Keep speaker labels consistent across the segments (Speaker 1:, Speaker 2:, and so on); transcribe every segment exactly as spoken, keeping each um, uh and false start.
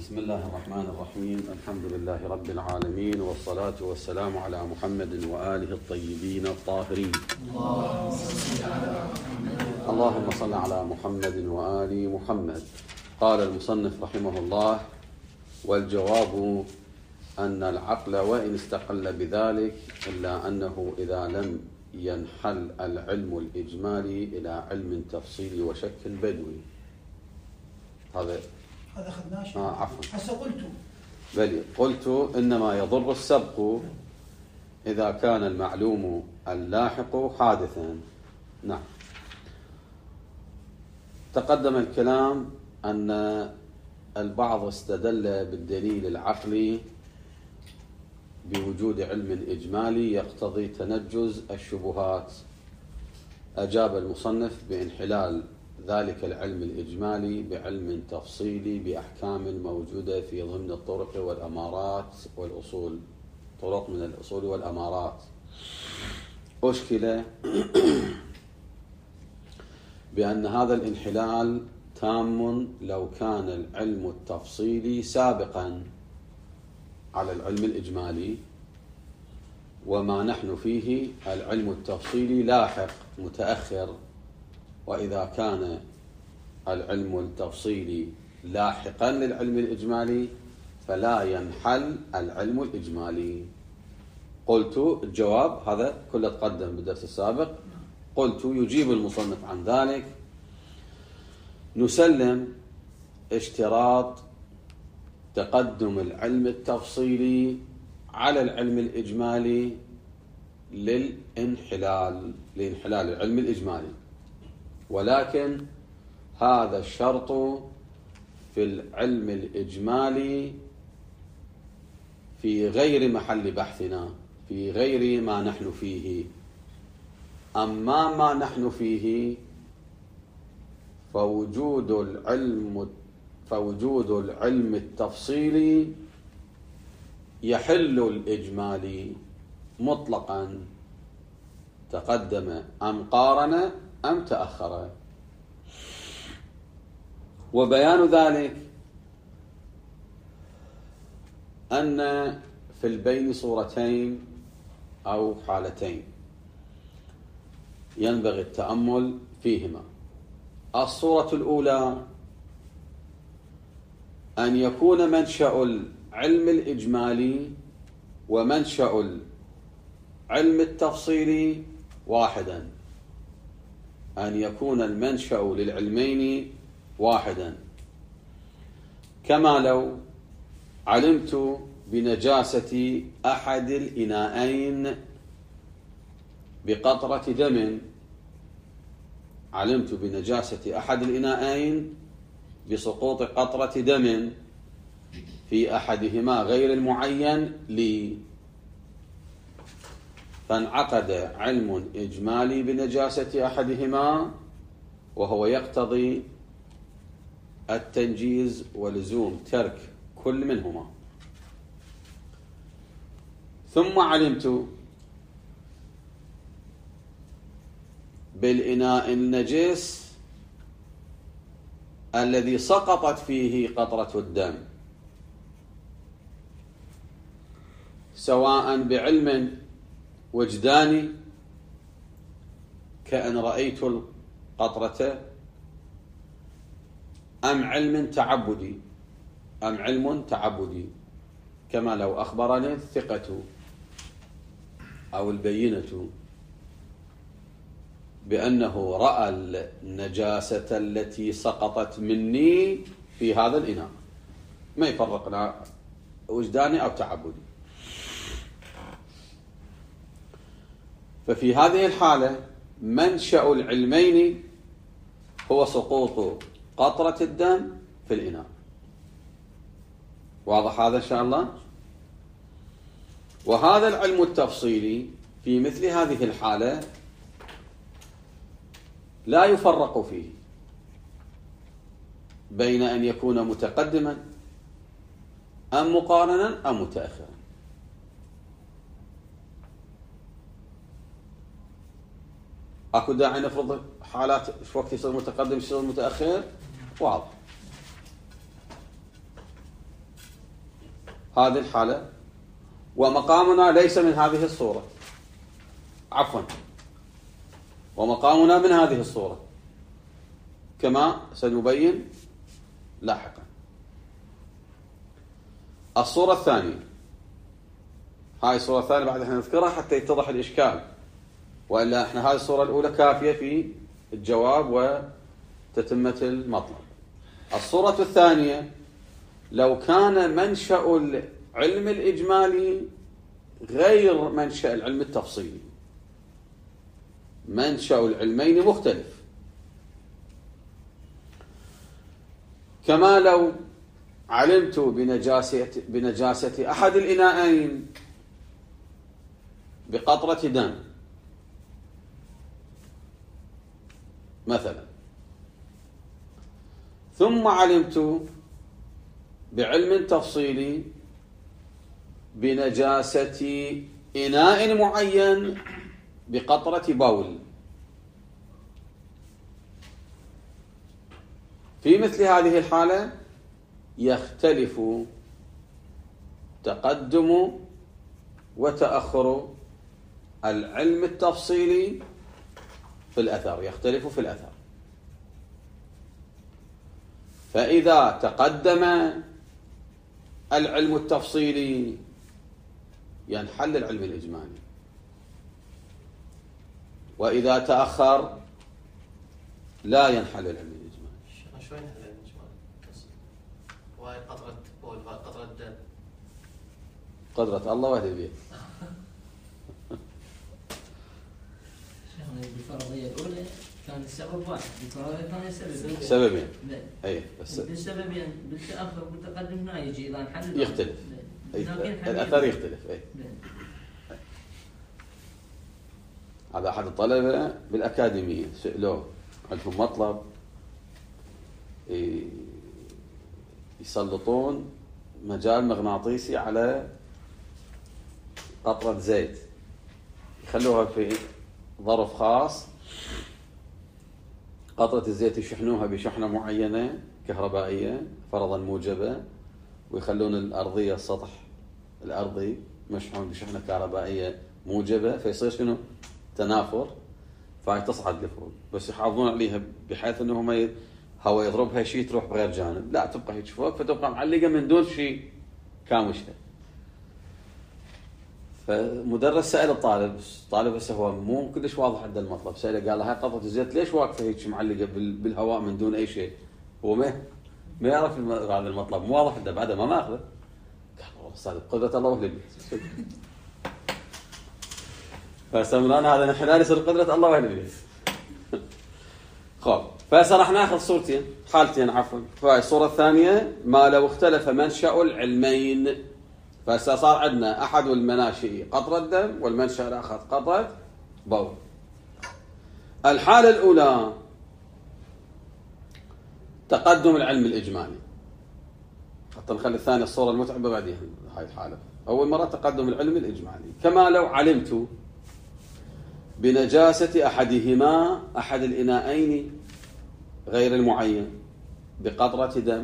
Speaker 1: بسم الله الرحمن الرحيم. الحمد لله رب العالمين، والصلاة والسلام على محمد وآله الطيبين الطاهرين. اللهم صل على محمد وآل محمد. قال المصنف رحمه الله: والجواب أن العقل وإن استقل بذلك إلا أنه إذا لم ينحل العلم الإجمالي إلى علم تفصيلي وشكل بدوي. هذا
Speaker 2: هذا أخذناه.
Speaker 1: آه عفوا.
Speaker 2: هسه قلت
Speaker 1: بلي قلت إنما يضر السبق إذا كان المعلوم اللاحق حادثا. نعم. تقدم الكلام أن البعض استدل بالدليل العقلي بوجود علم إجمالي يقتضي تنجز الشبهات. أجاب المصنف بانحلال ذلك العلم الإجمالي بعلم تفصيلي بأحكام موجودة في ضمن الطرق والأمارات والأصول، طرق من الأصول والأمارات. أشكل بأن هذا الانحلال تام لو كان العلم التفصيلي سابقا على العلم الإجمالي، وما نحن فيه العلم التفصيلي لاحق متأخر. وإذا كان العلم التفصيلي لاحقا للعلم الإجمالي فلا ينحل العلم الإجمالي. قلت الجواب هذا كله تقدم بالدرس السابق. قلت يجيب المصنف عن ذلك: نسلم اشتراط تقدم العلم التفصيلي على العلم الإجمالي للانحلال لانحلال العلم الإجمالي، ولكن هذا الشرط في العلم الإجمالي في غير محل بحثنا، في غير ما نحن فيه. أما ما نحن فيه فوجود العلم فوجود العلم التفصيلي يحل الإجمالي مطلقا، تقدم أم قارن أم تأخر. وبيان ذلك أن في البين صورتين أو حالتين ينبغي التأمل فيهما. الصورة الأولى أن يكون منشأ العلم الإجمالي ومنشأ العلم التفصيلي واحدا، أن يكون المنشأ للعلمين واحدا، كما لو علمت بنجاسة أحد الإناءين بقطرة دم، علمت بنجاسة أحد الإناءين بسقوط قطرة دم في أحدهما غير المعين لي، فانعقد علم إجمالي بنجاسة أحدهما وهو يقتضي التنجيز ولزوم ترك كل منهما. ثم علمت بالإناء النجس الذي سقطت فيه قطرة الدم، سواء بعلم وجداني كأن رأيت القطرة، أم علم تعبدي أم علم تعبدي كما لو أخبرني الثقة أو البينة بأنه رأى النجاسة التي سقطت مني في هذا الإناء، ما يفرقنا وجداني أو تعبدي. ففي هذه الحالة منشأ العلمين هو سقوط قطرة الدم في الإناء. واضح هذا إن شاء الله؟ وهذا العلم التفصيلي في مثل هذه الحالة لا يفرق فيه بين أن يكون متقدما أم مقارنا أم متأخرا. أكو داعي نفرض حالات شو وقت يصير متقدم يصير متأخر؟ واضح. هذه الحالة، ومقامنا ليس من هذه الصورة، عفوا ومقامنا من هذه الصورة كما سنبين لاحقا. الصورة الثانية، هاي الصورة الثانية بعد احنا نذكرها حتى يتضح الإشكال، وإلا احنا هذه الصورة الأولى كافية في الجواب وتتمة المطلب. الصورة الثانية لو كان منشأ العلم الإجمالي غير منشأ العلم التفصيلي، منشأ العلمين مختلف، كما لو علمت بنجاسة, بنجاسة أحد الإناءين بقطرة دم مثلا، ثم علمت بعلم تفصيلي بنجاسة إناء معين بقطرة بول، في مثل هذه الحالة يختلف تقدم وتأخر العلم التفصيلي في الأثر، يختلف في الأثر. فإذا تقدم العلم التفصيلي ينحل العلم الإجمالي، وإذا تأخر لا ينحل العلم الإجمالي.
Speaker 2: شو ينحل العلم الإجمالي؟ وهي قطرة بول وهي قطرة دم.
Speaker 1: قدرة الله وأهل البيت.
Speaker 3: شيخنا بالفرضية الأولى كان السبب واحد، بالفرضية الثانية سبب.
Speaker 1: سببين. أي بس.
Speaker 3: بالسببين بالتأخر والتقدم لا يجي إذا نحل.
Speaker 1: يختلف. الأثر يختلف. أي. هذا أحد الطلبة بالأكاديمية سئلوه عندهم مطلب يسلطون مجال مغناطيسي على قطرة زيت، يخلوها في ظرف خاص، قطرة الزيت يشحنوها بشحنة معينة كهربائية فرضا موجبة، ويخلون الأرضية السطح الأرضي مشحون بشحنة كهربائية موجبة، فيصير شنو تنافر، فهي تصعد لفوق، بس يحافظون عليها بحيث انه ما هواء يضربها شيء تروح بغير جانب، لا تبقى هيك فوق، فتبقى معلقة من دون شيء كامشها. فمدرس سأل الطالب، الطالب بس هو مو كلش واضح عنده المطلب، سأله قال له هاي قطرة الزيت ليش واقفة هيك معلقة بالهواء من دون أي شيء؟ هو ما ما يعرف هذا المطلب، مو واضح عنده، بعده ما ماخذه. قال والله أستاذ قدرة الله وأهل البيت. فسمرانا هذا انحلال يصير قدرة الله وأهل البيت. خب فهسه راح ناخذ صورتين حالتين عفوا. فالصورة الثانية ما لو اختلف منشأ العلمين، فهسه صار عندنا أحد المناشئ قطرة دم والمنشأ الآخر قطرة بول. الحالة الأولى تقدم العلم الإجمالي، حتى نخلي الثانية الصورة المتعبة بعدين. هاي الحالة أول مرة تقدم العلم الإجمالي، كما لو علمت بنجاسة أحدهما أحد الإناءين غير المعين بقطرة دم.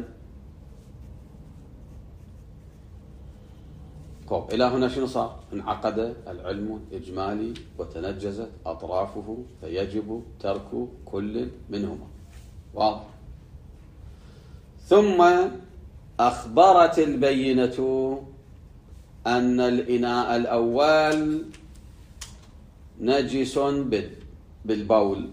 Speaker 1: طب إلى هنا شنو صار؟ انعقد العلم الإجمالي وتنجزت أطرافه، فيجب ترك كل منهما، واضح. ثم أخبرت البينة أن الإناء الأول نجس بالبول،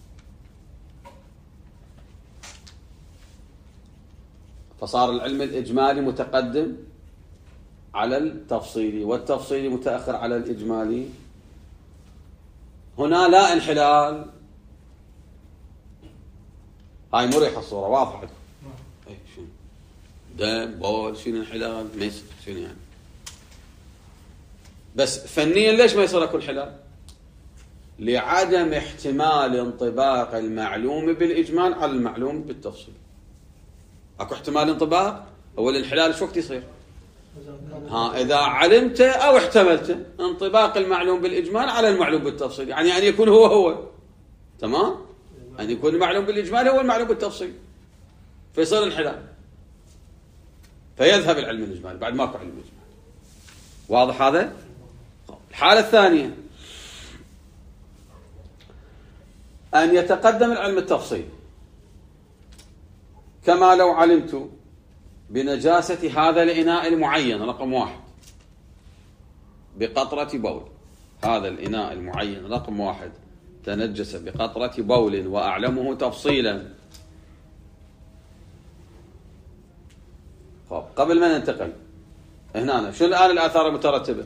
Speaker 1: فصار العلم الإجمالي متقدم على التفصيلي والتفصيلي متأخر على الإجمالي. هنا لا انحلال، هاي مريحة الصورة واضحة. اي شنو دم بول شنو انحلال ميس شنو يعني، بس فنيا ليش ما يصير اكو انحلال؟ لعدم احتمال انطباق المعلوم بالإجمال على المعلوم بالتفصيل. اكو احتمال انطباق، هو الانحلال شو وقت يصير؟ ها إذا علمت أو احتملت انطباق المعلوم بالإجمال على المعلوم بالتفصيل، يعني أن يكون هو هو، تمام؟ أن يكون المعلوم بالإجمال هو المعلوم بالتفصيل، فيصير انحلال. فيذهب العلم الإجمالي بعد ماكو علم إجمالي. واضح هذا؟ الحالة الثانية أن يتقدم العلم التفصيلي، كما لو علمت بنجاسة هذا الإناء المعين رقم واحد بقطرة بول، هذا الإناء المعين رقم واحد تنجس بقطرة بول وأعلمه تفصيلا. طب قبل ما ننتقل هنا شو الآن الآثار المترتبة؟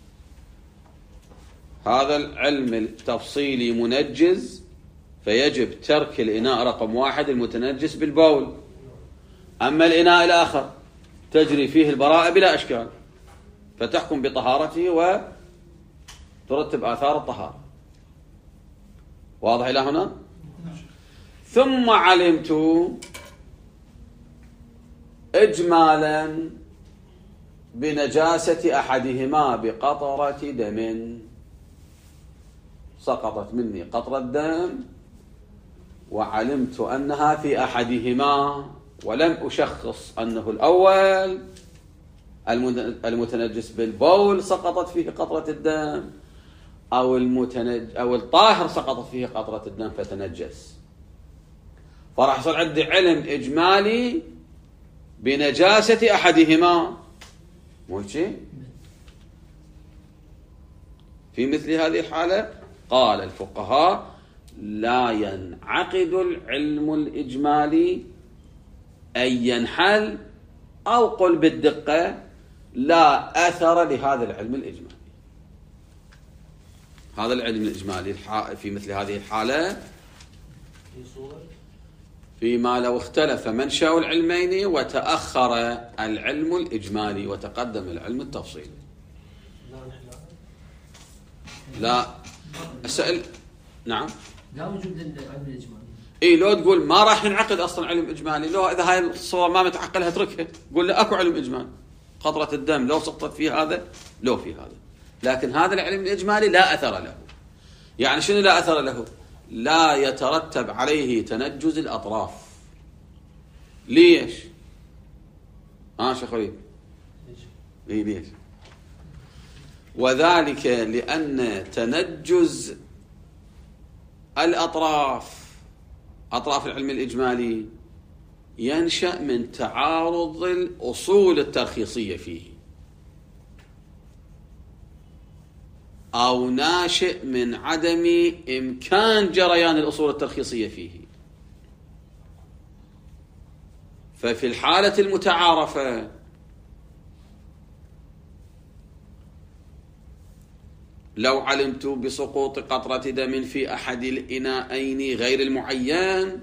Speaker 1: هذا العلم التفصيلي منجز، فيجب ترك الإناء رقم واحد المتنجس بالبول. أما الإناء الآخر تجري فيه البراءة بلا أشكال، فتحكم بطهارته وترتب آثار الطهارة. واضح إلى هنا؟ ثم علمت إجمالا بنجاسة أحدهما بقطرة دم، سقطت مني قطرة دم وعلمت أنها في أحدهما، ولم أشخص أنه الأول المتنجس بالبول سقطت فيه قطرة الدم أو المتنج أو الطاهر سقطت فيه قطرة الدم فتنجس. فراح يصير عندي علم إجمالي بنجاسة أحدهما، مو هيك؟ في مثل هذه الحالة قال الفقهاء لا ينعقد العلم الإجمالي أي ينحل، أو قل بالدقة لا أثر لهذا العلم الإجمالي. هذا العلم الإجمالي في مثل هذه الحالة فيما لو اختلف منشأ العلمين وتأخر العلم الإجمالي وتقدم العلم التفصيلي. لا أسأل. نعم
Speaker 3: لا وجود العلم الإجمالي.
Speaker 1: إيه لو تقول ما راح ينعقد أصلا علم إجمالي، لو إذا هاي الصورة ما متعقلها اتركها، قول له أكو علم إجمالي، قطرة الدم لو سقطت في هذا لو في هذا، لكن هذا العلم الإجمالي لا أثر له. يعني شنو لا أثر له؟ لا يترتب عليه تنجز الأطراف. ليش؟ آه شيخ وليد إيه ليش؟ وذلك لأن تنجز الأطراف أطراف العلم الإجمالي ينشأ من تعارض الأصول الترخيصية فيه، أو ناشئ من عدم إمكان جريان الأصول الترخيصية فيه. ففي الحالة المتعارفة لو علمت بسقوط قطرة دم في أحد الإناءين غير المعين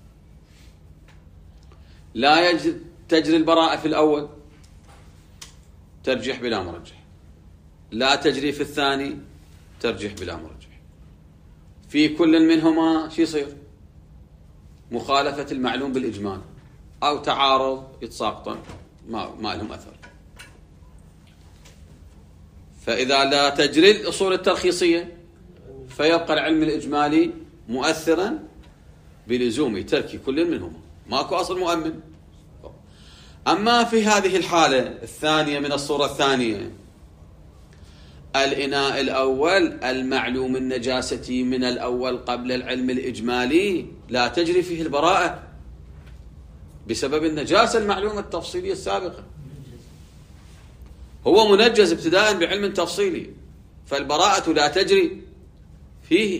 Speaker 1: لا يجد تجري البراءة في الأول ترجح بلا مرجح، لا تجري في الثاني ترجح بلا مرجح. في كل منهما شو يصير؟ مخالفة المعلوم بالإجمال أو تعارض يتساقطن ما, ما لهم أثر. فإذا لا تجري الأصول الترخيصية فيبقى العلم الإجمالي مؤثرا بلزوم ترك كل منهما، ماكو أصل مؤمن. أما في هذه الحالة الثانية من الصورة الثانية، الإناء الأول المعلوم النجاسة من الأول قبل العلم الإجمالي لا تجري فيه البراءة بسبب النجاسة المعلومة التفصيلية السابقة، هو منجز ابتداء بعلم تفصيلي، فالبراءة لا تجري فيه.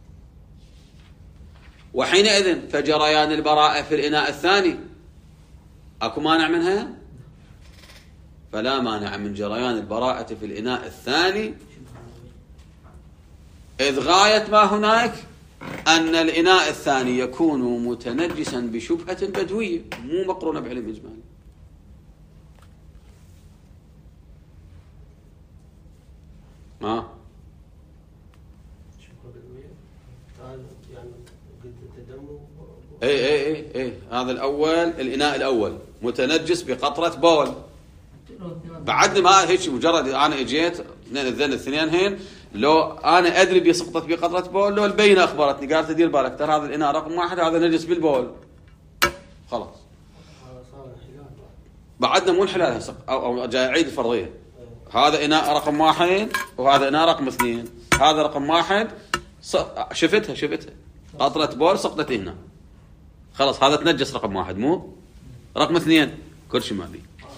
Speaker 1: وحينئذ فجريان البراءة في الإناء الثاني أكو مانع منها؟ فلا مانع من جريان البراءة في الإناء الثاني، إذ غاية ما هناك أن الإناء الثاني يكون متنجسا بشبهة بدوية مو مقرونة بعلم إجمالي. ها اي اي اي اي هذا الاول الاناء الاول متنجس بقطره بول، بعد ما هيك مجرد انا اجيت اثنين الذن الاثنين هين، لو انا ادري بسقطت بقطره بول، لو البينه اخبرتني قالت دير بالك ترى هذا الاناء رقم واحد هذا نجس بالبول، خلاص بعدنا مو انحلال هسه او, أو جاي اعيد الفرضيه. هذا اناء رقم واحد وهذا اناء رقم اثنين. هذا رقم واحد شفتها شفتها قطره بول سقطت هنا خلاص هذا تنجس رقم واحد. مو رقم اثنين كل شيء ما بي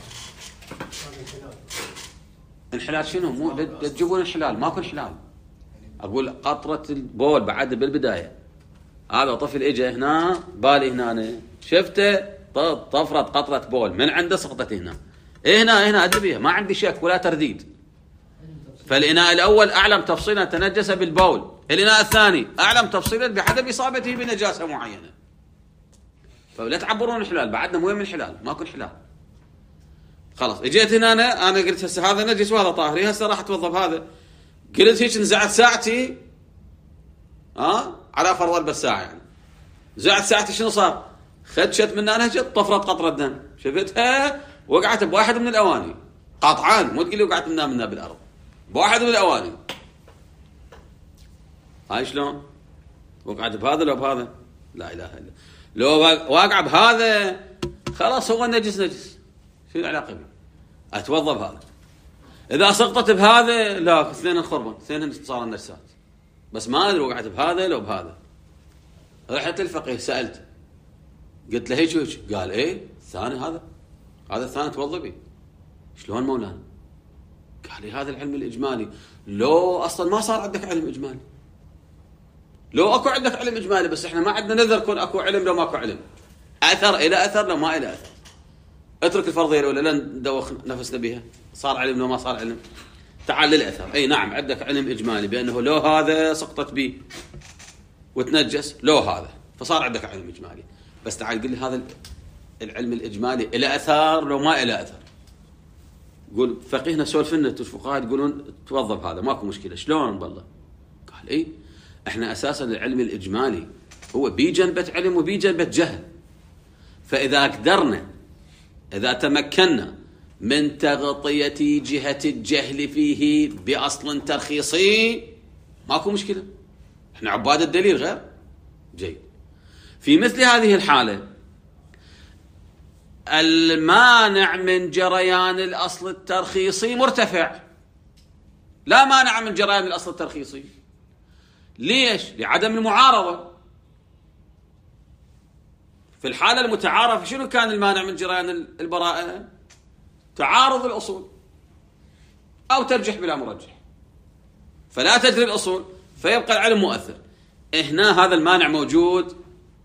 Speaker 1: انحلال. شنو مو تجيبون انحلال؟ ماكو انحلال. اقول قطره البول بعد بالبدايه هذا طفل اجى هنا بالي هنا شفته طفرت قطره بول من عنده سقطت هنا هنا هنا ادري بيها ما عندي شك ولا ترديد. فالاناء الاول اعلم تفصيلا تنجس بالبول. الاناء الثاني اعلم تفصيلا بعدم اصابته بنجاسه معينه. فلا تعبرون الحلال بعدنا مو من الحلال ماكو انحلال. خلاص اجيت هنا انا انا قلت هسه هذا نجس وهذا طاهر هسه راح اتوظف هذا. قلت هيك نزعت ساعتي ها أه؟ على فرض بس ساعه يعني زعت ساعتي شنو صار؟ خدشت من انا هجت طفرت قطره دم شفتها وقعت بواحد من الاواني قطعا. مو تقول لي وقعت منها منها بالارض بواحد من الاواني. هاي شلون؟ وقعت بهذا لو بهذا لا اله الا لو واقع بهذا خلاص هو نجس نجس شو العلاقه به؟ اتوظف هذا. اذا سقطت بهذا لا اثنين الخربان اثنين صار النجسات بس ما ادري وقعت بهذا لو بهذا. رحت الفقيه سالت قلت له هيك هيك قال ايه الثاني هذا هذا الثاني توظفي. شلون مولانا؟ قال لي هذا العلم الاجمالي لو اصلا ما صار عندك علم اجمالي لو اكو عندك علم اجمالي بس احنا ما عندنا نذر كون اكو علم لو ماكو علم. اثر الى اثر لو ما الى اثر. اترك الفرضيه الاولى لا ندوخ نفسنا بها. صار علم لو ما صار علم. تعال للاثر. اي نعم عندك علم اجمالي بانه لو هذا سقطت به وتنجس لو هذا فصار عندك علم اجمالي. بس تعال قل لي هذا العلم الاجمالي الى اثر لو ما الى اثر. قول فقيهنا سولفنا الفقهاء يقولون توظف هذا ماكو مشكله. شلون بالله؟ قال اي احنا اساسا العلم الاجمالي هو بي جنبه علم وبي جنبه جهل. فاذا قدرنا اذا تمكنا من تغطيه جهه الجهل فيه باصل ترخيصي ماكو مشكله. احنا عباد الدليل غير جيد. في مثل هذه الحاله المانع من جريان الاصل الترخيصي مرتفع. لا مانع من جريان الاصل الترخيصي. ليش؟ لعدم المعارضه. في الحاله المتعارفه شنو كان المانع من جريان البراءه؟ تعارض الاصول او ترجح بلا مرجح. فلا تجري الاصول فيبقى العلم مؤثر. هنا هذا المانع موجود.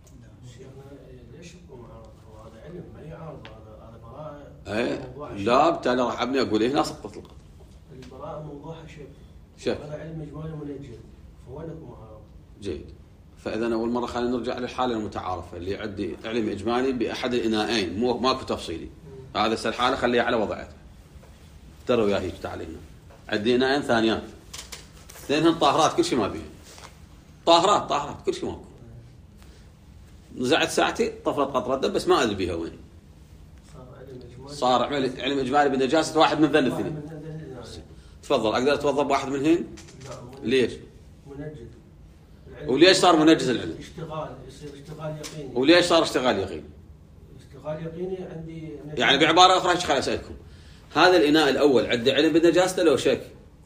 Speaker 1: ايه لا بالتالي راح ابني اقول هنا سقطت القطر.
Speaker 2: البراءه موضوعها شك
Speaker 1: شك
Speaker 2: هذا علم اجمالي منجم فوين معارضه.
Speaker 1: جيد. فاذا اول مره خلينا نرجع للحاله المتعارفه اللي عندي علم اجمالي باحد الاناءين مو ماكو تفصيلي. هذا الحاله خليها على وضعها. ترى وياه هيك تعال هنا عندي اناءين ثانيات اثنينهم طاهرات كل شيء ما بيه طاهرات طاهرات كل شيء ماكو. نزعت ساعتي طفرت قطره دم بس ما ادري بيها وين. صار علم اجمالي بنجاسه واحد من ذن الاثنين. تفضل اقدر اتوظف واحد منهن؟ ليش؟ منجد. وليش صار منجز العلم؟
Speaker 2: اشتغال يصير اشتغال يقيني.
Speaker 1: وليش صار اشتغال يقيني؟
Speaker 2: اشتغال يقيني عندي
Speaker 1: يعني بعباره اخرى ايش خليني اسالكم. هذا الاناء الاول عنده علم بنجاسته لو شك؟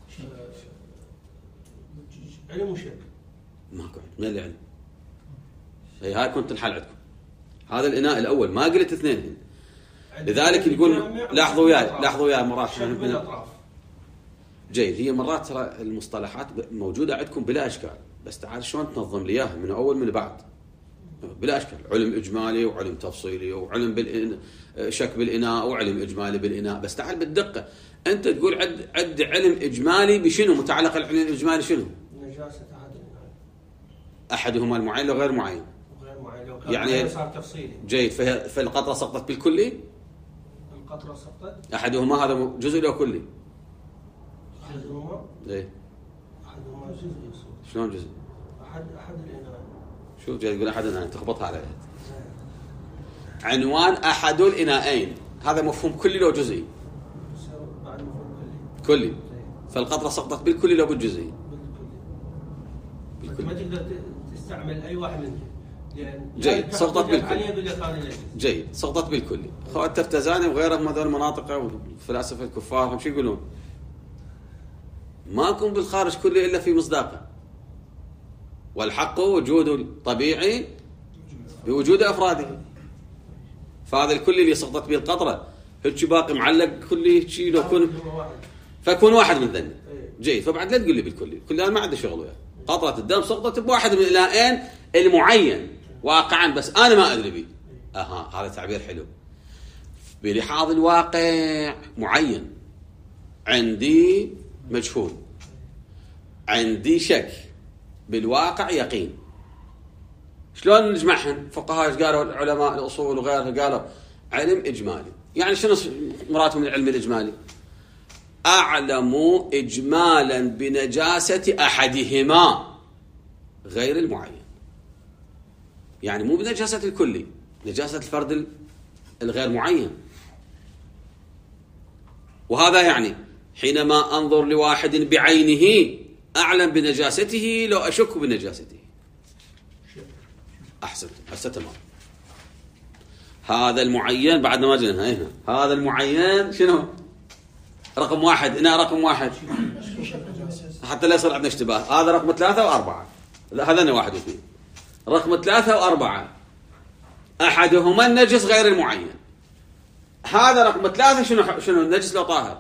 Speaker 2: علم وشك.
Speaker 1: ماكو علم. من اللي علم؟ هي هاي كنت الحل عندكم. هذا الاناء الاول ما قلت اثنين. لذلك يقول لاحظوا وياي لاحظوا وياي مرات جيد. هي مرات ترى المصطلحات موجوده عندكم بلا اشكال بس تعال شلون تنظم لي اياها من اول من بعد بلا اشكال. علم اجمالي وعلم تفصيلي وعلم بالإن... شك بالاناء وعلم اجمالي بالاناء. بس تعال بالدقه انت تقول عد عد علم اجمالي بشنو متعلق العلم الاجمالي شنو؟
Speaker 2: نجاسه احد الاناء.
Speaker 1: احدهما المعين لو غير معين.
Speaker 2: غير معين لو
Speaker 1: يعني
Speaker 2: صار تفصيلي. جيد.
Speaker 1: فهي... فالقطره سقطت بالكلي؟
Speaker 2: القطره سقطت
Speaker 1: احدهما هذا جزء لو كلي؟
Speaker 2: احدهما
Speaker 1: ايه
Speaker 2: احدهما جزء يصير.
Speaker 1: شلون جزء؟
Speaker 2: احد احد الاناء.
Speaker 1: شو جاي تقول احد الاناءين تخبطها على يد. عنوان احد الاناءين هذا مفهوم كلي لو جزئي؟
Speaker 2: بعد مفهوم
Speaker 1: كلي. كلي. فالقطره سقطت بالكلي لو بالجزئي؟
Speaker 2: بالكلي. ما تقدر تستعمل اي واحد منهم.
Speaker 1: جيد سقطت بالكلي. جيد سقطت بالكلي. اخوات الترتزاني وغيرهم هذول المناطق والفلاسفه الكفار هم شو يقولون؟ ما يكون بالخارج كلي الا في مصداقه. والحق وجود طبيعي بوجود افراده. فهذا الكلي اللي سقطت به القطره هيك باقي معلق كلي شيء لو كن فكون واحد من ذني. جيد فبعد لا تقول لي بالكلي، الكلي انا ما عندي شغل وياه. قطره الدم سقطت بواحد من الائين المعين واقعا بس انا ما ادري به. اها هذا تعبير حلو. بلحاظ الواقع معين عندي مجهول، عندي شك، بالواقع يقين. شلون نجمعهن؟ فقهاء قالوا علماء الاصول وغيرها قالوا علم اجمالي. يعني شنو مراتهم من العلم الاجمالي؟ اعلم اجمالا بنجاسه احدهما غير المعين. يعني مو بنجاسه الكلي، نجاسه الفرد الغير معين. وهذا يعني حينما انظر لواحد بعينه اعلم بنجاسته لو اشك بنجاسته. احسنت هسه تمام. هذا المعين بعد ما جينا هنا. هذا المعين شنو؟ رقم واحد. هنا رقم واحد حتى لا يصير عندنا اشتباه. هذا رقم ثلاثة وأربعة. هذا واحد واثنين. رقم ثلاثة وأربعة أحدهما النجس غير المعين. هذا رقم ثلاثة شنو شنو النجس لو طاهر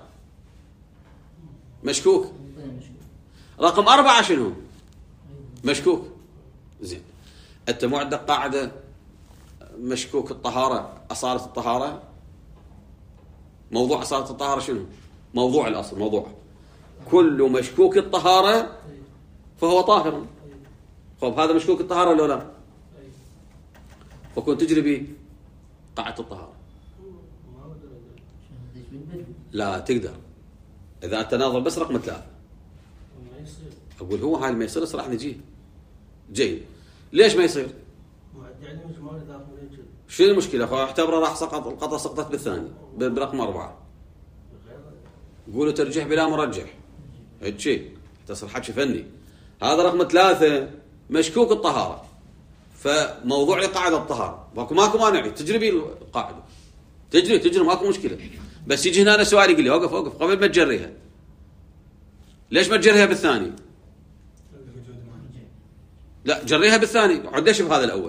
Speaker 1: مشكوك. رقم أربعة شنو؟ مشكوك. زين أنت مو عندك قاعدة مشكوك الطهارة أصالة الطهارة؟ موضوع أصالة الطهارة شنو؟ موضوع الأصل موضوع كل مشكوك الطهارة فهو طاهر. خب هذا مشكوك الطهارة ولا لا؟ فكنت تجري به قاعدة الطهارة. لا تقدر إذا أنت ناظر بس رقم ثلاثة. أقول هو هاي ما يصير راح نجيه. جيد ليش ما يصير؟ شنو المشكلة؟ أخوة اعتبره راح سقط القطة سقطت بالثاني برقم أربعة. قولوا ترجيح بلا مرجح. هيك شيء تصير حكي فني. هذا رقم ثلاثة مشكوك الطهارة فموضوع لقاعدة الطهارة ماكو ماكو مانع تجري بي القاعدة تجري تجري ماكو مشكلة. بس يجي هنا سؤال يقول لي وقف وقف قبل ما تجريها ليش ما تجريها بالثاني؟ لا جريها بالثاني عدش بهذا الأول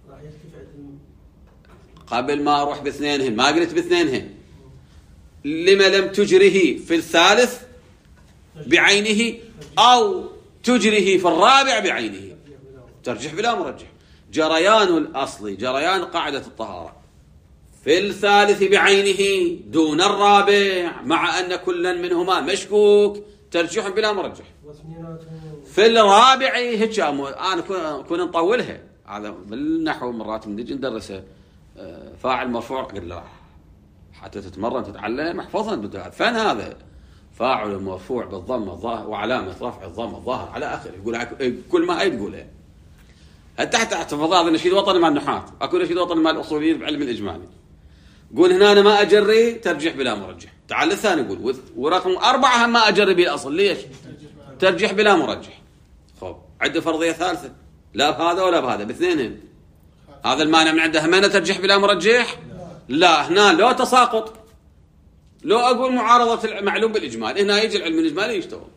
Speaker 1: قبل ما أروح باثنينهن. ما قلت باثنينهن لما لم تجره في الثالث بعينه أو تجره في الرابع بعينه؟ ترجح بلا مرجح. جريان الأصلي جريان قاعدة الطهارة في الثالث بعينه دون الرابع مع أن كلا منهما مشكوك ترجح بلا مرجح. في الرابع هيك أنا كنا نطولها. هذا بالنحو مرات نجي ندرسه فاعل مرفوع قل لا حتى تتمرن تتعلم احفظها. فين هذا؟ فاعل مرفوع بالضم الظاهر وعلامة رفع الضم الظاهر على آخره. يقول كل ما هي تقولها. حتى حتى احتفظ هذا نشيد وطني مع النحاة. أكو نشيد وطني مع الأصوليين بعلم الإجمالي. قول هنا أنا ما أجري ترجح بلا مرجح. تعال الثاني يقول ورقم أربعة هم ما أجري بالأصل ليش؟ ترجح بلا مرجح. خب عندي فرضية ثالثة لا بهذا ولا بهذا باثنينهم. هذا المانع من عنده همنا ترجح بلا مرجح؟ لا هنا لو تساقط لو أقول معارضة المعلوم بالإجمال هنا يجي العلم الإجمالي يشتغل.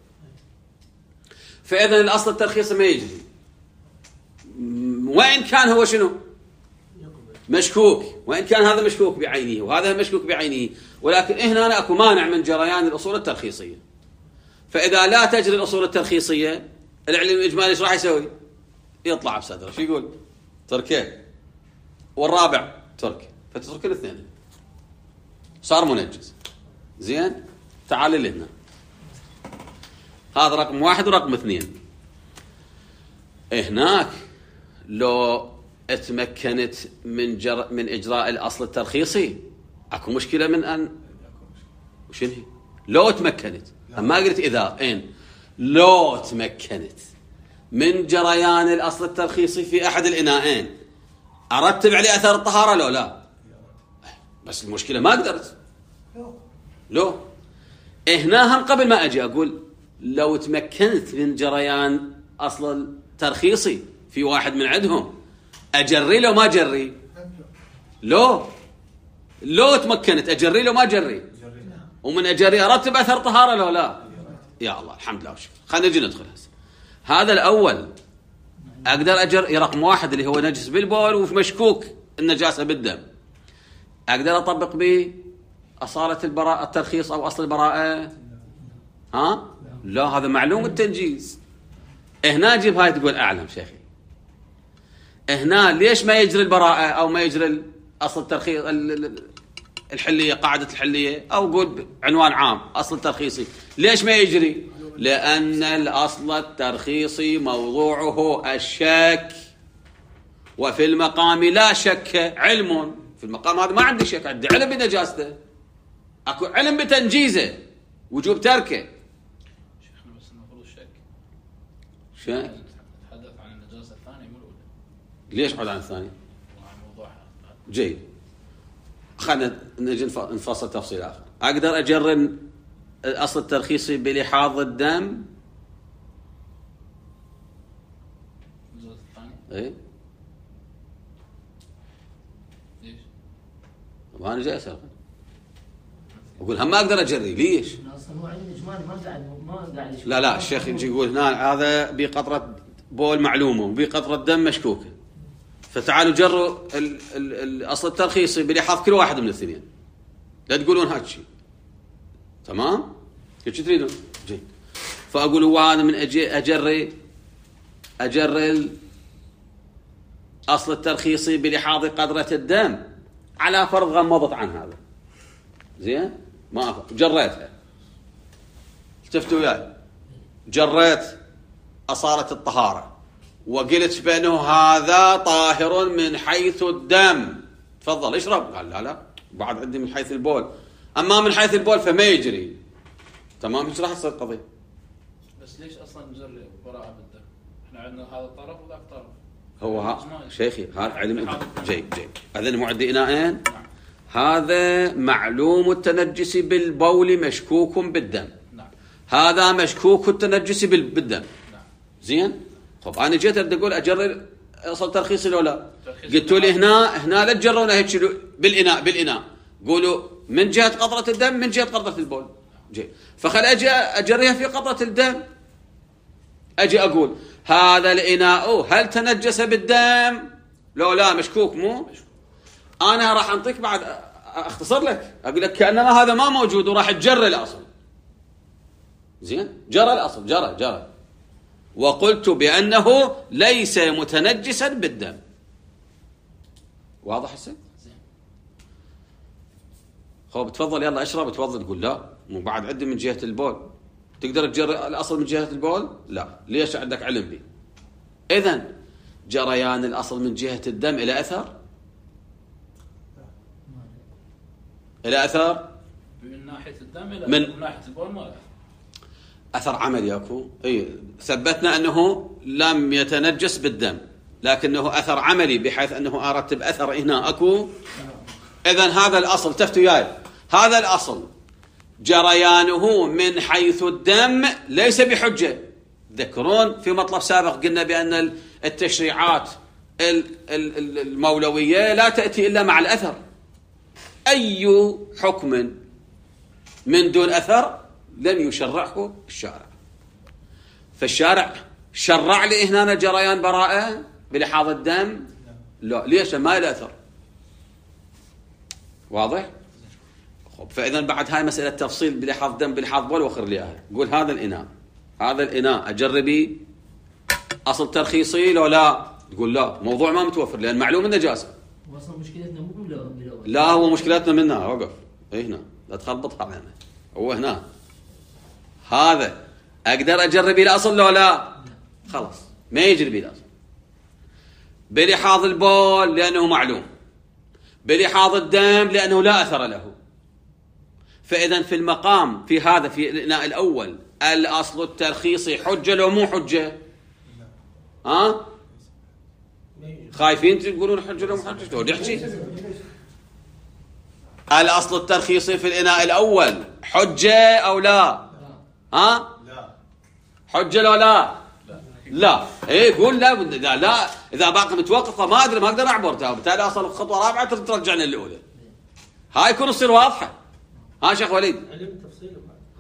Speaker 1: فإذا الأصل الترخيص ما يجري وإن كان هو شنو؟ مشكوك. وإن كان هذا مشكوك بعينه وهذا مشكوك بعينه ولكن هنا أنا أكو مانع من جريان الأصول الترخيصية. فإذا لا تجري الأصول الترخيصية العلم الإجمالي إيش راح يسوي؟ يطلع بصدره. شو يقول؟ تركه. والرابع ترك فتترك الاثنين صار منجز. زين تعال لهنا. هذا رقم واحد ورقم اثنين. هناك لو اتمكنت من جر... من اجراء الاصل الترخيصي اكو مشكله من ان وشنو هي؟ لو تمكنت ما قلت اذا ان لو تمكنت من جريان الاصل الترخيصي في احد الاناءين ارتب عليه اثر الطهاره لو لا؟ بس المشكله ما قدرت. لو هنا هم قبل ما اجي اقول لو تمكنت من جريان اصل الترخيصي في واحد من عندهم اجري لو ما اجري؟ لو لو تمكنت اجري لو ما اجري؟ ومن اجري ارتب اثر طهاره لو لا؟ يا الله الحمد لله والشكر. خلينا نجي ندخل هسه. هذا الاول اقدر اجر رقم واحد اللي هو نجس بالبول ومشكوك النجاسه بالدم، اقدر اطبق به اصاله البراءه الترخيص او اصل البراءه؟ ها؟ لا، هذا معلوم التنجيز. هنا جيب هاي تقول اعلم شيخي. هنا ليش ما يجري البراءه او ما يجري اصل الترخيص الحليه، قاعده الحليه، او قول عنوان عام اصل الترخيصي، ليش ما يجري؟ لان الاصل الترخيصي موضوعه الشك، وفي المقام لا شك علم. في المقام هذا ما عندي شك، عندي علم بنجاسته، اكو علم بتنجيزه، وجوب تركه.
Speaker 4: شيخنا بس المفروض الشك
Speaker 1: شك
Speaker 4: نتحدث عن النجاسه الثانيه مو الاولى.
Speaker 1: ليش بعد عن الثانيه؟
Speaker 4: وعن موضوعها.
Speaker 1: جيد، خلينا نجي نفصل تفصيل اخر. اقدر اجرن الاصل الترخيصي بلحاظ الدم؟
Speaker 4: النجاسه الثانيه؟
Speaker 1: اي
Speaker 4: ليش؟
Speaker 1: وانا جاي اسال اقول هم ما اقدر اجري. ليش؟
Speaker 3: اصلا هو عندي اجمالي ما قاعد ما قاعد
Speaker 1: لا لا الشيخ يجي يقول هنا هذا بقطره بول معلومه وبقطره دم مشكوكه، فتعالوا جروا ال ال الاصل الترخيصي بلحاظ كل واحد من الاثنين، لا تقولون هذا الشيء. تمام؟ كيف تريدون؟ جيد. فاقول هو هذا من اجي اجري اجري الاصل الترخيصي بلحاظ قدره الدم، على فرض غمضت عن هذا. زين؟ ما أفهم. جريتها. التفتوا وياي. جريت أصالة الطهارة وقلت بأنه هذا طاهر من حيث الدم، تفضل اشرب. قال لا لا بعد عندي من حيث البول، أما من حيث البول فما يجري. تمام؟ ايش راح تصير القضية؟
Speaker 4: بس ليش اصلا نجري براءه بالدم؟ احنا عندنا هذا طرف وذاك طرف.
Speaker 1: هو ها شيخي هذا علم. جيد جيد. هذا معد إناءين.
Speaker 4: نعم.
Speaker 1: هذا معلوم التنجس بالبول مشكوك بالدم.
Speaker 4: نعم.
Speaker 1: هذا مشكوك التنجس بالدم.
Speaker 4: نعم.
Speaker 1: زين؟ خب انا جيت اريد اقول اجرر اصل ترخيصي لو لا؟ قلتوا لي هنا هنا لا تجرونه هيك بالاناء بالاناء، قولوا من جهه قطره الدم من جهه قطره البول. جيد. فخل اجي اجريها في قطره الدم، اجي اقول هذا الاناء هل تنجس بالدم لو لا؟ مشكوك مو؟ انا راح انطيك بعد اختصر لك، اقول لك كانما هذا ما موجود وراح تجري الاصل. زين؟ جرى الاصل، جرى جرى وقلت بانه ليس متنجسا بالدم. واضح هسه؟ خب تفضل يلا اشرب. تفضل تقول لا مو بعد عندي من جهه البول. تقدر تجري الاصل من جهه البول؟ لا. ليش؟ عندك علم به. اذا جريان الاصل من جهه الدم الى اثر؟ الى اثر
Speaker 4: من ناحيه الدم الى
Speaker 1: من,
Speaker 4: من ناحيه البول ما
Speaker 1: اثر عملي اكو. اي ثبتنا انه لم يتنجس بالدم، لكنه اثر عملي بحيث انه ارتب اثر هنا اكو. اذا هذا الاصل تفتوا وياي، هذا الاصل جريانه من حيث الدم ليس بحجه. تذكرون في مطلب سابق قلنا بان التشريعات المولويه لا تاتي الا مع الاثر. اي حكم من دون اثر لم يشرعه الشارع. فالشارع شرع لي هنا جريان براءه بلحاظ الدم؟ لا. ليش؟ ما له اثر. واضح؟ خب فاذا بعد هاي مساله تفصيل بلحاظ دم بلحاظ بول وخر لي اياها. قول هذا الاناء هذا الاناء اجربي اصل ترخيصي لو لا؟ تقول لا، موضوع ما متوفر لان معلوم النجاسه.
Speaker 3: واصلا مشكلتنا مو بالاول.
Speaker 1: لا هو مشكلتنا منها. وقف. اي هنا لا تخربطها علينا. هو هنا هذا اقدر اجرب الى اصل لو لا؟ خلاص ما يجري بي الاصل. بلحاظ البول لانه معلوم، بلحاظ الدم لانه لا اثر له. فاذا في المقام في هذا في الاناء الاول الاصل الترخيصي حجه لو مو حجه؟ ها؟ خايفين تقولون حجه لو مو حجه؟ شلون نحكي؟ الاصل الترخيصي في الاناء الاول حجه او لا؟ ها؟ لا. حجه لو لا؟ لا اي قول لا لا, لا اذا باقي متوقفه ما ادري ما اقدر اعبر، بالتالي اصل خطوه رابعه ترجعنا للاولى. هاي يكون تصير واضحه. ها شيخ وليد.
Speaker 5: علم تفصيل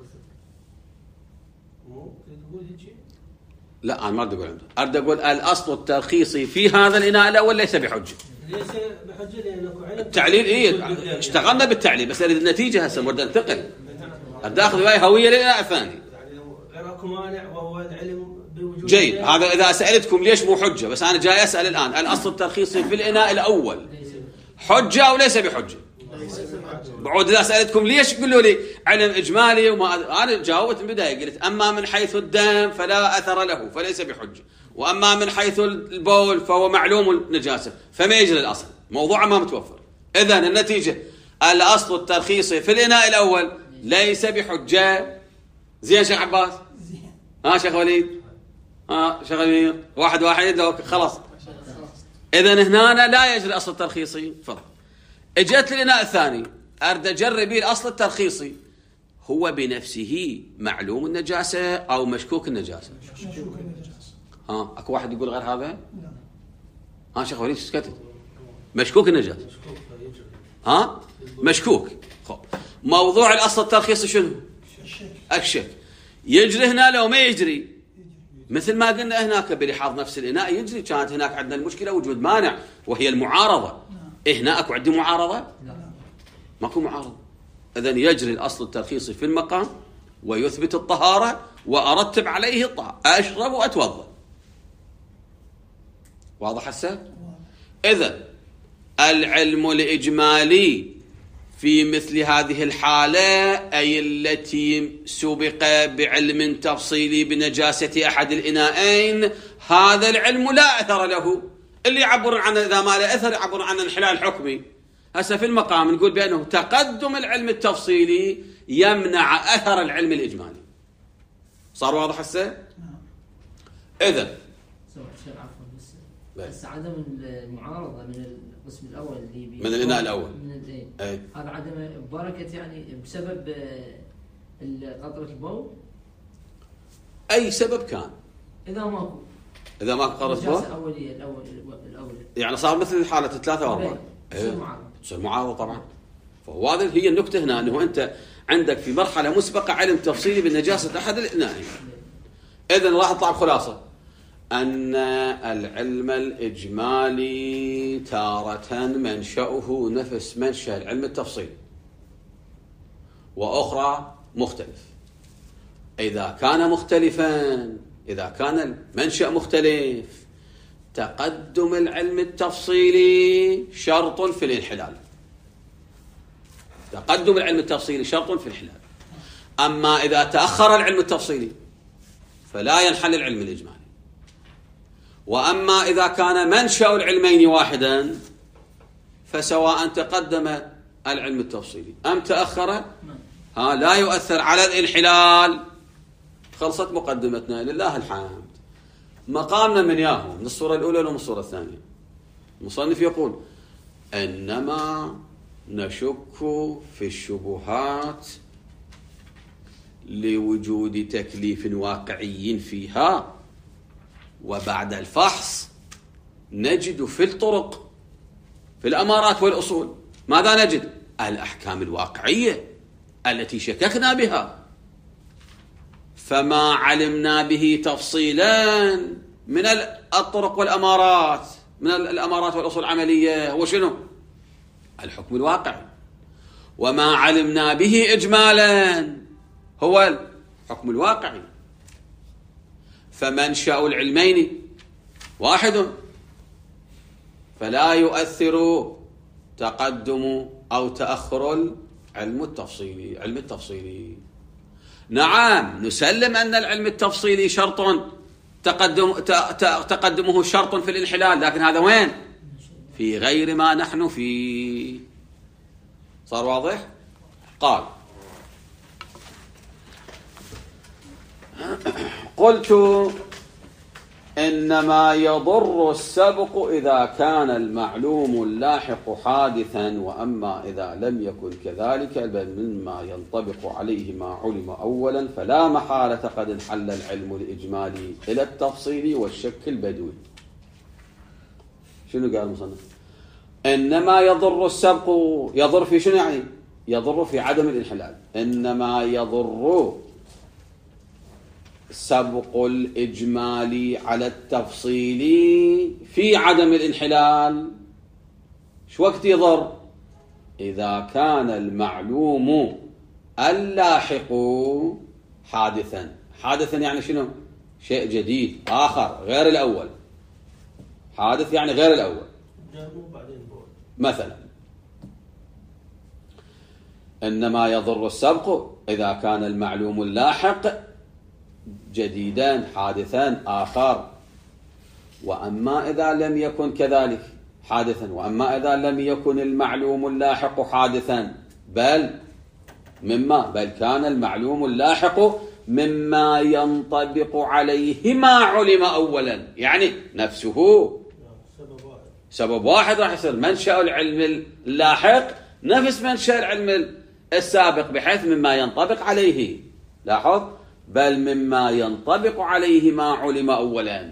Speaker 5: مو تقول هيك؟
Speaker 1: لا انا ما اريد اقول عنده، اريد اقول الاصل الترخيصي في هذا الاناء الاول ليس بحجه.
Speaker 5: ليس بحجه لانه علم
Speaker 1: التعليل اي اشتغلنا بالتعليل، بس اريد النتيجه هسه نريد ننتقل. الداخل وياي هويه للاناء الثاني.
Speaker 5: يعني غير اكو مانع وهو العلم بوجود.
Speaker 1: جيد، هذا اذا سالتكم ليش مو حجه، بس انا جاي اسال الان الاصل الترخيصي في الاناء الاول حجه او ليس بحجه؟ بعود اذا سالتكم ليش قولوا لي علم اجمالي، وما انا جاوبت من البدايه قلت اما من حيث الدم فلا اثر له فليس بحجه، واما من حيث البول فهو معلوم النجاسه فما يجري الاصل، موضوع ما متوفر. اذا النتيجه الاصل الترخيصي في الاناء الاول ليس بحجه. زين شيخ عباس؟ ها شيخ وليد؟ ها شيخ امير؟ واحد واحد لو خلاص. اذا هنا لا يجري الاصل الترخيصي. تفضل. اجت للاناء الثاني ارد اجرب الاصل الترخيصي، هو بنفسه معلوم النجاسه او مشكوك النجاسه؟
Speaker 6: مشكوك النجاسه.
Speaker 1: ها اكو واحد يقول غير هذا؟ ها شيخ وليد سكتت. مشكوك النجاسه. ها مشكوك. خب موضوع الاصل الترخيصي شنو؟ الشك. يجري هنا لو ما يجري؟ مثل ما قلنا هناك بلحاظ نفس الاناء يجري. كانت هناك عندنا المشكله وجود مانع وهي المعارضه. هنا اكو عندي معارضه؟ ماكو معارضه. اذا يجري الاصل الترخيصي في المقام ويثبت الطهاره وارتب عليه الطهاره، اشرب واتوضا. واضح هسه؟ اذا العلم الاجمالي في مثل هذه الحاله اي التي سبق بعلم تفصيلي بنجاسه احد الاناءين، هذا العلم لا اثر له. اللي يعبرون عنه اذا ما له اثر يعبرون عن الانحلال الحكمي. هسه في المقام نقول بانه تقدم العلم التفصيلي يمنع اثر العلم الاجمالي. صار واضح هسه؟ اذا
Speaker 3: بس عدم المعارضه من القسم الاول اللي بي
Speaker 1: من الاناء الاول
Speaker 3: من
Speaker 1: اي
Speaker 3: هذا عدم بركه يعني بسبب قطره البول.
Speaker 1: اي سبب كان
Speaker 3: اذا ماكو
Speaker 1: اذا ماكو قطره بول
Speaker 3: الاوليه الاول الاول يعني
Speaker 1: صار مثل حاله ثلاثه واربعه
Speaker 3: تصير معارضه
Speaker 1: تصير معارضه طبعا. فهو هذه هي النكته هنا، انه انت عندك في مرحله مسبقه علم تفصيلي بالنجاسه احد الاناءين. اذا راح اطلع بخلاصه أن العلم الإجمالي تارة منشأه نفس منشأ العلم التفصيلي، وأخرى مختلف. إذا كان مختلفا، إذا كان المنشأ مختلف، تقدم العلم التفصيلي شرط في الانحلال. تقدم العلم التفصيلي شرط في الانحلال. أما إذا تأخر العلم التفصيلي فلا ينحل العلم الإجمالي. وأما إذا كان منشأ العلمين واحدا فسواء تقدم العلم التفصيلي أم تأخر ها لا يؤثر على الانحلال. خلصت مقدمتنا لله الحمد. مقامنا من ياهو من الصورة الأولى ومن الصورة الثانية. المصنف يقول إنما نشك في الشبهات لوجود تكليف واقعي فيها، وبعد الفحص نجد في الطرق في الأمارات والأصول ماذا نجد؟ الأحكام الواقعية التي شككنا بها. فما علمنا به تفصيلا من الطرق والأمارات من الأمارات والأصول العملية هو شنو؟ الحكم الواقعي. وما علمنا به إجمالا هو الحكم الواقعي. فمنشأ العلمين واحد، فلا يؤثر تقدم أو تأخر العلم التفصيلي. علم التفصيلي نعم نسلم أن العلم التفصيلي شرط تقدم تقدمه شرط في الانحلال، لكن هذا وين؟ في غير ما نحن فيه. صار واضح؟ قال قلت إنما يضر السبق إذا كان المعلوم اللاحق حادثا، وأما إذا لم يكن كذلك بل مما ينطبق عليه ما علم أولا فلا محالة قد انحل العلم الإجمالي إلى التفصيل والشك البدوي. شنو قال المصنف؟ إنما يضر السبق، يضر في شنو يعني؟ يضر في عدم الانحلال. إنما يضر سبق الإجمالي على التفصيل في عدم الانحلال. شو وقت يضر؟ إذا كان المعلوم اللاحق حادثا. حادثا يعني شنو؟ شيء جديد آخر غير الأول. حادث يعني غير الأول. مثلا إنما يضر السبق إذا كان المعلوم اللاحق جديدا حادثا آخر، وأما إذا لم يكن كذلك حادثا، وأما إذا لم يكن المعلوم اللاحق حادثا بل مما بل كان المعلوم اللاحق مما ينطبق عليه ما علم أولا، يعني نفسه سبب واحد, سبب واحد راح يصير منشأ العلم اللاحق نفس منشأ العلم السابق، بحيث مما ينطبق عليه، لاحظ، بل مما ينطبق عليه ما علم أولا.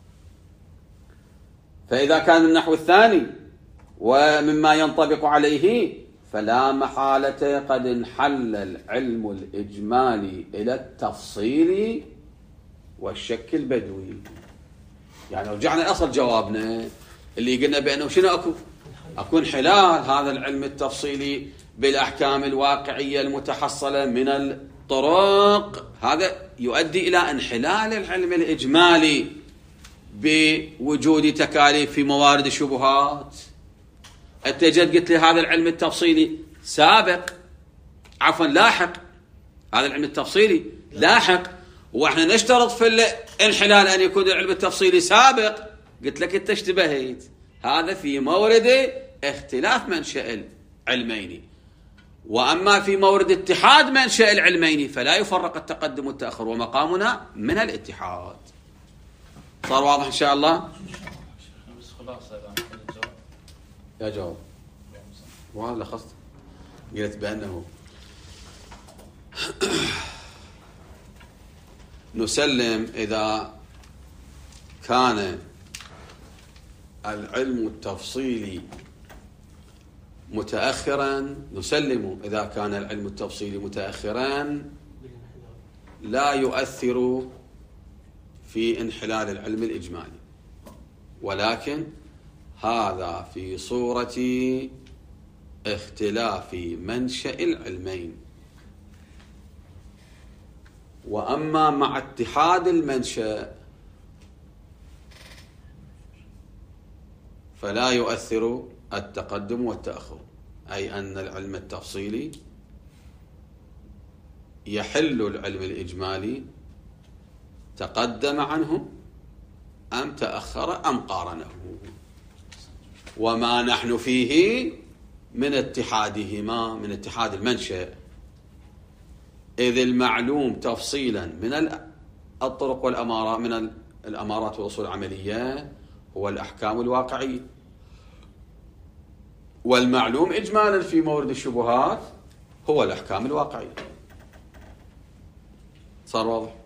Speaker 1: فإذا كان النحو الثاني ومما ينطبق عليه فلا محالة قد انحل العلم الإجمالي إلى التفصيل والشك البدوي. يعني رجعنا لأصل جوابنا اللي قلنا بأنه شنو أكو؟ أكو انحلال هذا العلم التفصيلي بالأحكام الواقعية المتحصلة من الطرق، هذا يؤدي إلى انحلال العلم الإجمالي بوجود تكاليف في موارد الشبهات. أنت جد قلت لي هذا العلم التفصيلي سابق، عفوا لاحق، هذا العلم التفصيلي لاحق، وإحنا نشترط في الانحلال أن يكون العلم التفصيلي سابق. قلت لك أنت اشتبهت، هذا في مورد اختلاف منشأ العلمين، وأما في مورد اتحاد منشأ العلمين فلا يفرق التقدم والتأخر، ومقامنا من الاتحاد. صار واضح إن شاء الله؟
Speaker 4: بس خلاصة
Speaker 1: يا جواب وهذا لخصت، قلت بأنه نسلم إذا كان العلم التفصيلي متأخرا، نسلم إذا كان العلم التفصيلي متأخرا لا يؤثر في انحلال العلم الإجمالي، ولكن هذا في صورة اختلاف منشأ العلمين. وأما مع اتحاد المنشأ فلا يؤثر التقدم والتأخر، أي أن العلم التفصيلي يحل العلم الإجمالي تقدم عنه أم تأخر أم قارنه، وما نحن فيه من اتحادهما، من اتحاد المنشأ، إذ المعلوم تفصيلا من الطرق والأمارات، من الأمارات والأصول العملية هو الأحكام الواقعية، والمعلوم إجمالا في مورد الشبهات هو الأحكام الواقعية. صار واضح؟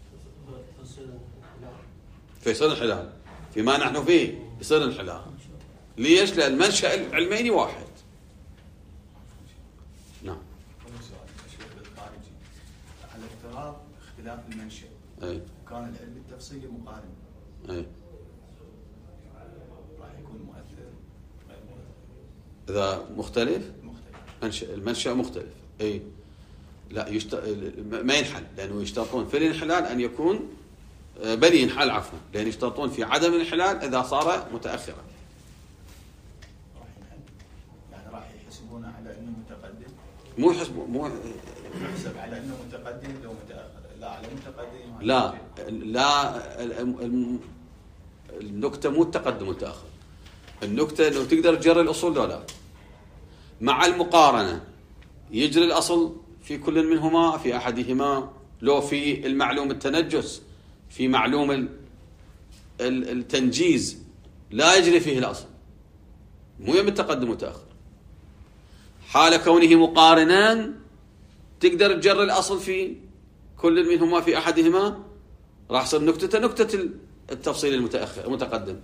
Speaker 1: فيصير انحلال فيما نحن فيه، يصير انحلال. ليش؟ لأن المنشأ العلمين واحد. نعم.
Speaker 6: على افتراض اختلاف المنشأ،
Speaker 1: أي.
Speaker 6: وكان العلم التفصيلي مقارن،
Speaker 1: أي.
Speaker 6: راح يكون مؤثر غير مؤثر.
Speaker 1: إذا مختلف؟
Speaker 6: مختلف.
Speaker 1: منشأ المنشأ مختلف. أي. لا يشت... ما ينحل، لأنه يشترطون في الانحلال أن يكون بل ينحل عفوا، لأن يشترطون في عدم الانحلال إذا صار متأخرا.
Speaker 6: راح ينحل، يعني راح يحسبونه على أنه متقدم.
Speaker 1: مو حسب مو
Speaker 6: يحسب على أنه متقدم لو متأخر، لا على متقدم.
Speaker 1: لا لا النكتة مو التقدم والتأخر، النكتة أنه تقدر تجري الأصول ولا لا. مع المقارنة يجري الأصل في كل منهما، في أحدهما، لو في المعلوم التنجس في معلوم التنجيز لا يجري فيه الأصل، مو يم التقدم وتأخر. حال كونه مقارنان تقدر تجر الأصل في كل منهما في أحدهما، راح تصير نكتة نكتة التفصيل المتأخر المتقدم.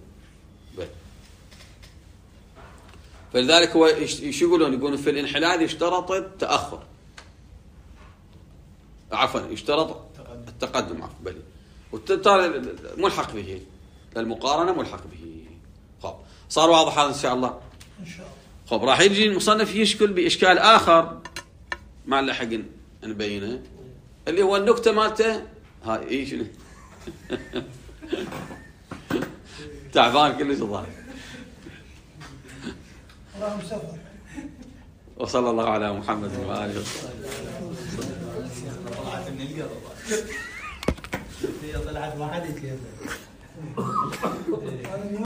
Speaker 1: فلذلك هو ايش يقولون؟ يقولون في الانحلال يشترط التأخر، عفوا يشترط التقدم، عفوا بلي، والتالي ملحق به، المقارنة ملحق به. خب صار واضح هذا إن شاء الله.
Speaker 6: إن شاء الله.
Speaker 1: خب راح يجي المصنف يشكل بإشكال آخر ما لحق نبينه، اللي هو النكتة مالته هاي ايش تعبان كلش الظاهر.
Speaker 6: راهم سفر.
Speaker 1: وصلى الله على محمد وآله وصحبه.
Speaker 6: طلعت من القلب.
Speaker 5: هي طلعت ما حد يتكلم.